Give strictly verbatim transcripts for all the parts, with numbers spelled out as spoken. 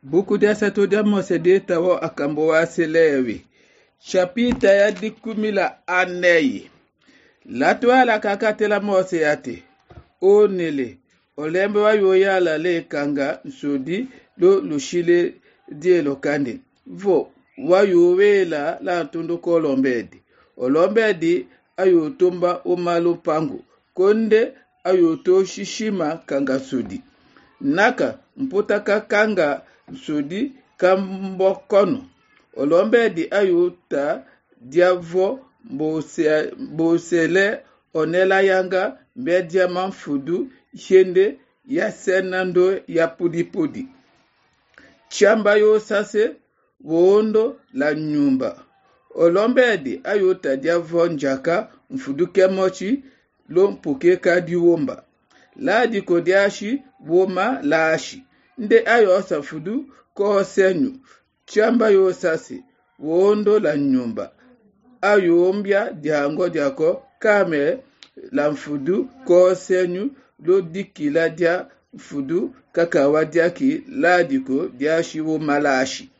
Buku dia satu dia mosede tawo akambo waselewi. Chapita ya dikumila aneyi. Latwa la kakatela mose yate. Onele. Olembe wa yoyala le kanga nsudi lo lushile die lokande. Vo wa yowela la tundu ko lombedi. Olombedi ayo tumba umalu pangu. Konde ayo to shishima kanga sudi. Naka mputaka kanga sudi kambokono. Olombedi ayo ta diavo bosele onela yanga mbedia manfudu shende ya senando ya pudi pudi. Chamba yo sase woondo la nyumba. Olombedi ayo ta diavo njaka mfudu kemochi lo mpuke kadi womba. Ladi kodiashi woma laashi. Nde ayo osa fudu ko senyu. Chamba yo sase woondo la nyumba. Ayo ombia diango diako kame la mfudu ko senyu lo dikila dia mfudu kakawa diaki ladiko diashi woma laashi.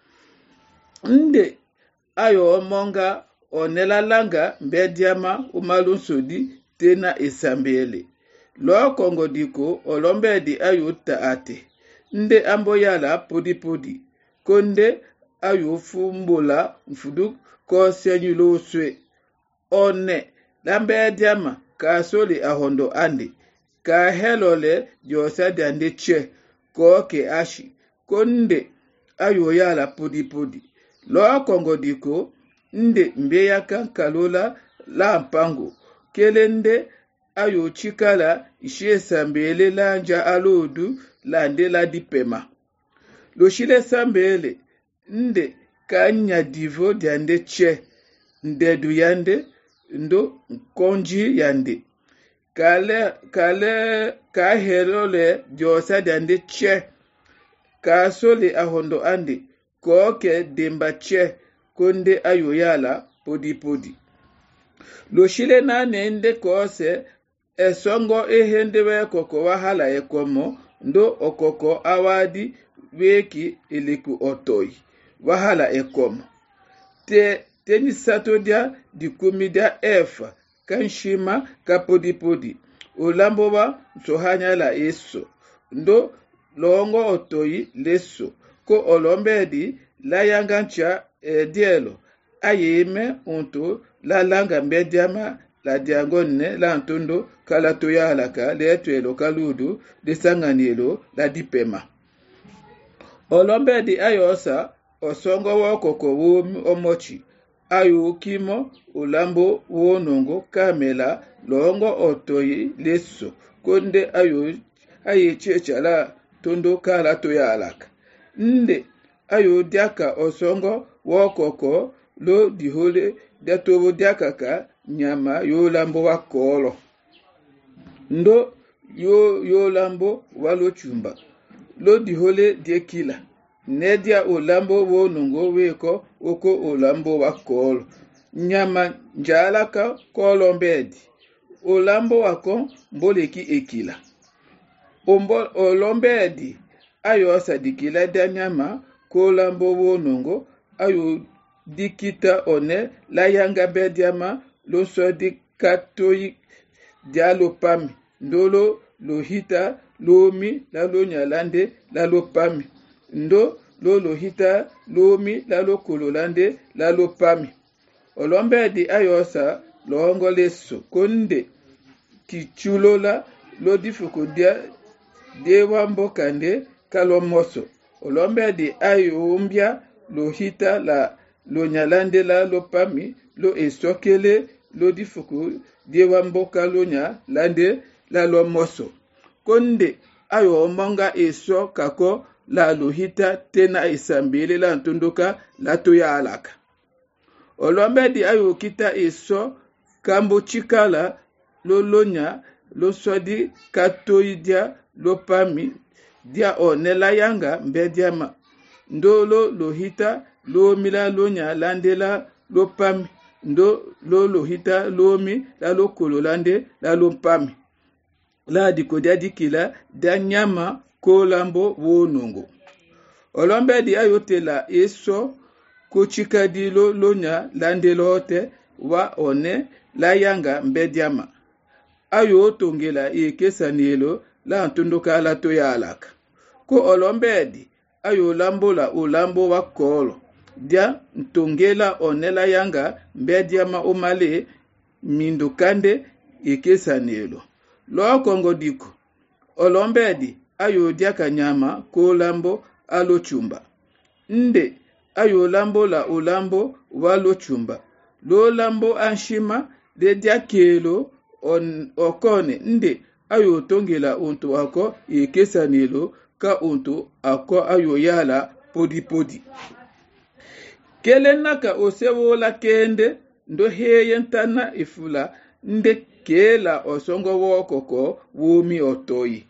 Nde ayo omonga onela langa mbediama umalunsodi tena esambele. Lo kongo diko olombedi ayo taate. Nde ambo yala podi podi. Konde ayo fumbola mfudu ko senyu lo swe. One lambediama ka soli ahondo ande. Ka helole josa dande che ko ke ashi. Konde ayo yala podi podi. Lo kongo diko nde mbeya kan kalola la mpango. Kelende ayo chikala ishe sambele lanja alodu lande la dipema. Lo shile sambele nde kanya divo diande che nde du yande ndo konji yande. Kale kale ka helole josa diande che ka sole ahondo ande koke demba che konde ayo yala podi podi. Lo shile na nende kose esongo ehendewe koko wahala ekomo ndo okoko awadi weki iliku otoi wahala ekomo. Te teni satodia di kumida efa kanshima kapodi podi. Ulambo wa sohanya la eso ndo longo otoi leso ko olombedi la yangancha e dielo ayeme unto la langa mbediama la diangone la ntondo kala toya alaka le tuelo kaludu de sanganielo la dipema. Olombedi ayosa osongo wokoko wo omochi ayo kimo ulambo wonongo kamela longo otoyi leso konde ayo aye chechala tondo kala toya alaka. Nde ayo diaka osongo wokoko lo dihole datobo diaka ka nyama yo lambo wa kolo. Ndo yo yo lambo walo chumba. Lo dihole diekila. Nedia olambo wo nungo weko oko olambo wa kolo. Nyama njalaka kolo mbedi. Olambo wako mboleki ekila. Ombo olombedi ayo sadikila da nyama kolambo wo nungo ayo dikita one la yanga bediama lo so di katoi dialo pami ndolo lo hita lomi la lo nyalande la lo pami ndo lo lo hita lomi la lo kololande la lo pami. Olombe di ayosa lo ongoleso konde kichulola lo difukudia dewa mbokande kalomoso. Olombe di ayombia lo hita la lo nyalande la lo pami lo esokele lo difuku dewa mboka lo nya lande la lo moso. Konde ayo omonga eso kako la lo hita tena isambele la ntunduka la toya alaka. Olombe di ayo kita eso kambo chikala lo lonya lo sodi katoidia lo pami dia onela yanga mbediama ndolo lo hita lo mila lo nya landela lo pami ndo lo lo hita lo mi la lo kololande la lo pami la dikodia dikila da nyama kolambo wonongo. olombedi ayotela eso kuchikadilo lonya landelote wa one la yanga mbediama ayo tongela ekesanelo la ntunduka la toyalaka ko olombedi ayo lambola ulambo wa kolo dia ntongela one la yanga mbediama omale mindukande ekesanelo lo kongo diko olombedi ayo dia kanyama ko lambo alo chumba nde ayo lambo la ulambo walo chumba lo lambo anshima de dia kelo on okone nde ayo tongela unto ako ekesanelo ka unto ako ayo yala podi podi kele naka osewola kende ndo heyentana ifula nde kela osongo wokoko wumi otoyi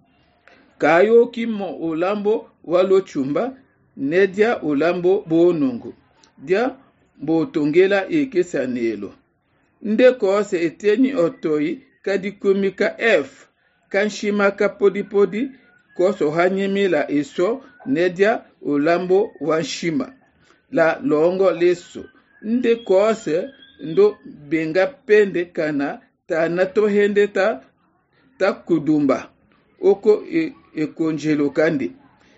kayo kimo ulambo walo chumba nedia ulambo bonongo dia botongela ekesanelo nde kose eteni otoyi kadikumika f kanshima ka podi podi koso hanyemila eso nedia ulambo wanshima la longo leso nde kose ndo benga pende kana ta nato hende ta ta kudumba oko e, e konjelo kandi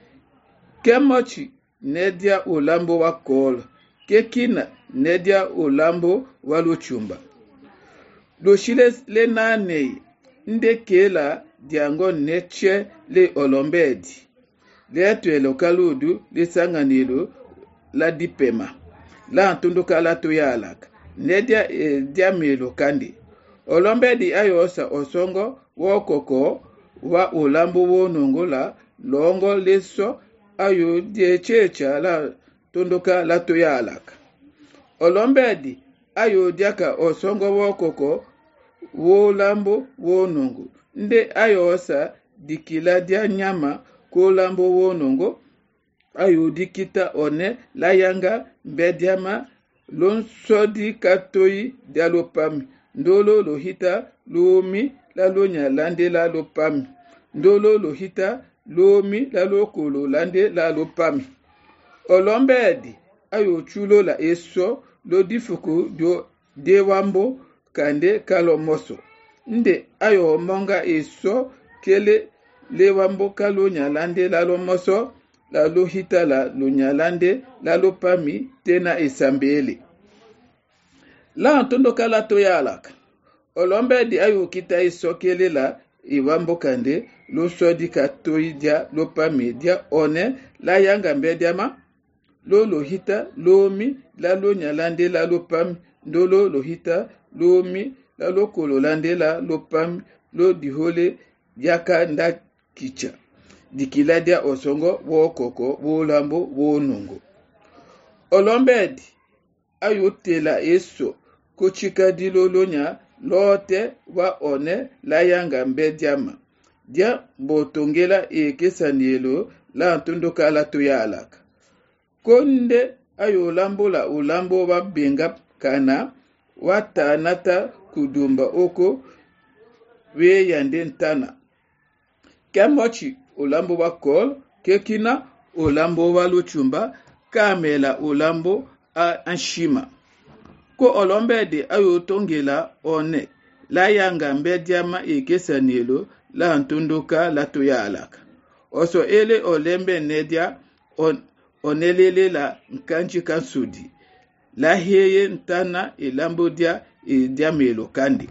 kemochi nedia ulambo wa kolo kekina nedia ulambo walo chumba doshile le nane nde kela diango neche le olombedi le atwelo kaludu le sanganilo la dipema la ntunduka la toyalaka nedia e, diamelo kandi olombedi ayosa osongo wokoko wa ulambo wonongo la longo leso ayo diechecha la tunduka la toyalaka olombedi ayo diaka osongo wokoko wo lambo wonongo nde ayosa dikila dia nyama ko lambo wonongo ayo dikita one la yanga mbediama lonsodi katoyi dialopami ndolo lohita lomi la lonya lande la lopami ndolo lohita lomi la lokolo lande la lopami olombedi ayo chulo la eso lo difuku do dewambo kande kalomoso nde ayo monga eso kele lewambo kalonya lande la lomoso la lohita la lonya lande la lopami tena esambele la ntondo kala toyalaka olombedi ayo kita eso kele la iwambo kande lo sodi katoi dia lopami dia one la yanga mbediama lo lohita lomi la lonya lande la lopami ndolo lohita lomi la lokolo lande la lopami lo dihole diaka nda kicha dikila dia osongo wokoko wolambo wonongo olombedi ayotela eso kochika dilo lonya lote wa one la yanga mbediama dia botongela ekesanelo la ntunduka la toyalaka konde ayo lambola ulambo wa benga kana watanata kudumba oko we yande ntana kemochi ulambo wa kol kekina ulambo wa luchumba kamela ulambo a anshima ko olombedi ayo tongela one la yanga mbediama ekesanelo la ntunduka la toyalaka oso ele olembe nedia on onelele la nkanchi kansudi la heye ntana elambo dia e diamelo kandi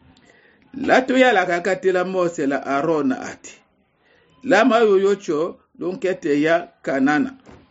la toyalaka katela mose la arona ati la mayoyocho lonkete ya kanana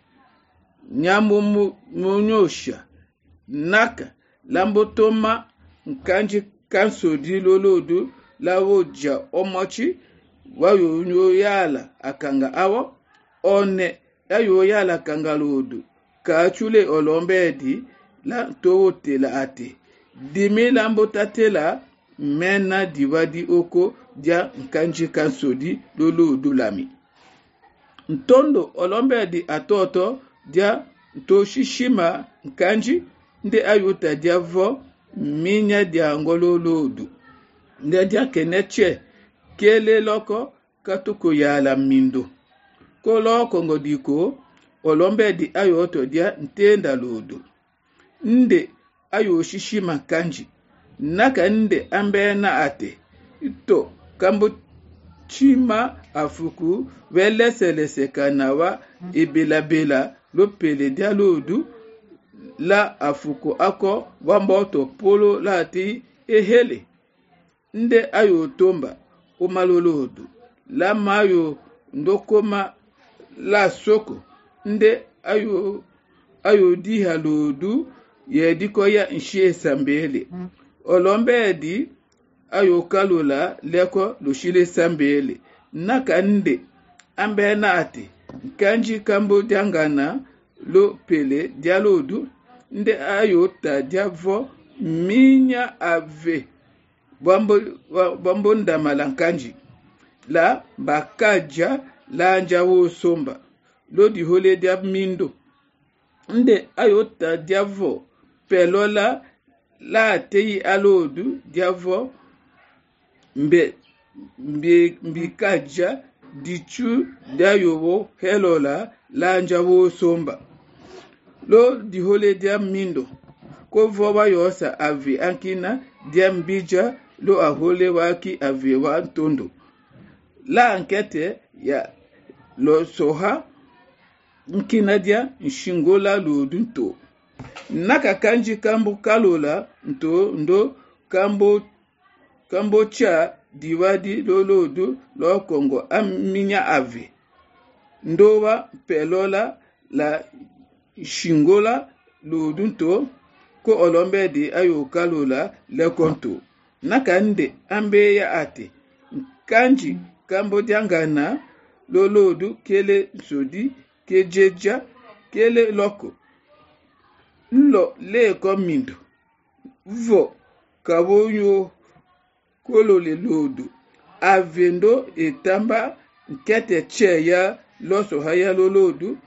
nyamu munyosha naka lambotoma nkanchi kansudi lolodu la woja omochi wayo nyo yala akanga awo one ayo yala kangalodu kachule olombedi la towote la ate dimi lambo tatela mena diwadi oko dia nkanji kansodi lolodu lami ntondo olombedi atoto dia ntoshishima nkanji nde ayota dia vo minya dia ngololodu nde dia keneche kele loko katuko yala mindo ko loko ngodiko olombe di ayo to dia ntenda lodo nde ayo shishima kanji naka nde ambe na ate ito kambo chima afuku weleselese kanawa ibela bela lopele dia lodu la afuku ako wamboto polo lati ehele nde ayo tomba umalolodu la mayo ndokoma la soko nde ayo ayo di halodu ye diko ya nshie sambele olombe di ayo kalola leko lushile sambele naka nde ambe na ate kanji kambo jangana lo pele dialodu nde ayo ta diavo minya ave bambo bambo ndamala kanji la bakaja la njawo somba lo di hole dia mindo nde ayo ta diavo pelola la teyi alodu diavo mbe mbe mbikaja dichu dayowo helola la njawo somba lo di hole dia mindo ko voba yosa avi ankina dia mbija lo ahole waki avi wa ntondo la ankete ya lo soha nkina dia nshingola lodunto naka kanji kambo kalola nto ndo kambo kambo cha diwadi lolodu lo kongo aminya ave ndowa pelola la shingola lodunto ko olombe di ayo kalola le konto naka nde ambe ya ate kanji kambo diangana lolodu kele sodi kejeja kele loko lo le komindo vo kabonyo kolole lodo avendo etamba nkete cheya loso haya lolodu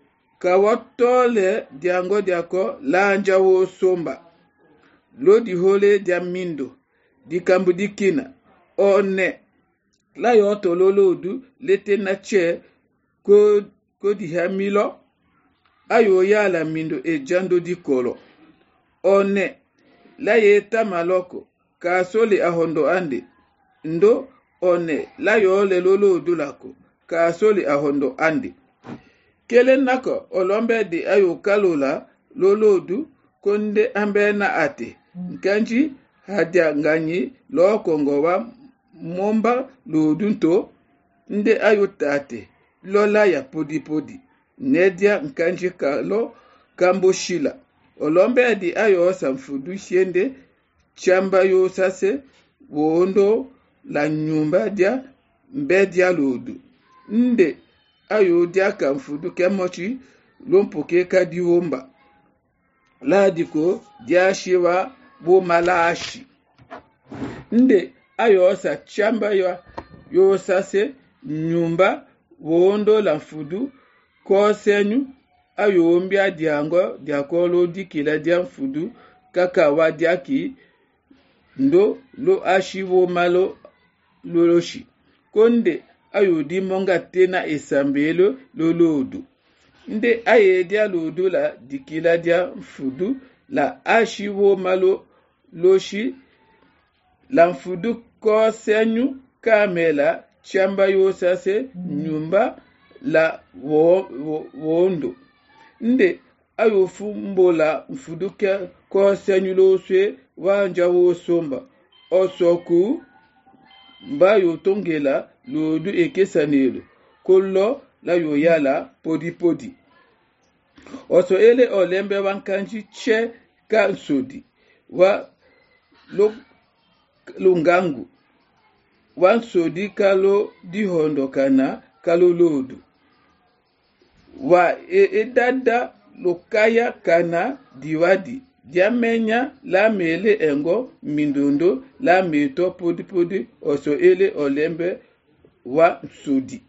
kawatole diango diako lanja wo somba lodi hole dia mindo dikambu dikina one la yoto lolodu lete na che ko ko di hamilo ayo ya la mindo e jando di kolo one la yeta maloko ka soli ahondo ande ndo one la yo le lolodu lako ka soli ahondo ande kele nako olombe di ayo kalola lolodu konde ambe na ate nkanji hadia nganyi lo kongowa momba lodunto nde ayo tate lola ya podi podi nedia nkanji kalo kambo shila olombe di ayo samfudu shiende chamba yo sase wondo la nyumba dia mbedia lodu nde ayo dia kamfudu kemochi lompoke kadiwomba ladiko dia shiwa bo malashi nde ayo sa chamba yo yo sase nyumba wondo la fudu ko senyu ayo mbia diango diakolo dikila dia fudu kaka wa diaki ndo lo ashiwo malo loloshi konde ayo di monga tena esambelo lolodu nde aye dia lodu la dikila dia fudu la ashiwo malo loshi la fudu ko senyu kamela chamba yo sase nyumba la wo, wo, wondo nde ayo fumbola fudu ko senyu lo swe wanja wo somba osoku mba yo tongela lodu ekesanelo kolo la yo yala podi podi oso ele olembe wankanji che kansodi wa lo lungangu wansodi kalo di hondo kana kalo lodu wa e, e dada lokaya kana diwadi diamenya la mele engo mindondo la meto podi podi oso ele olembe wa sodi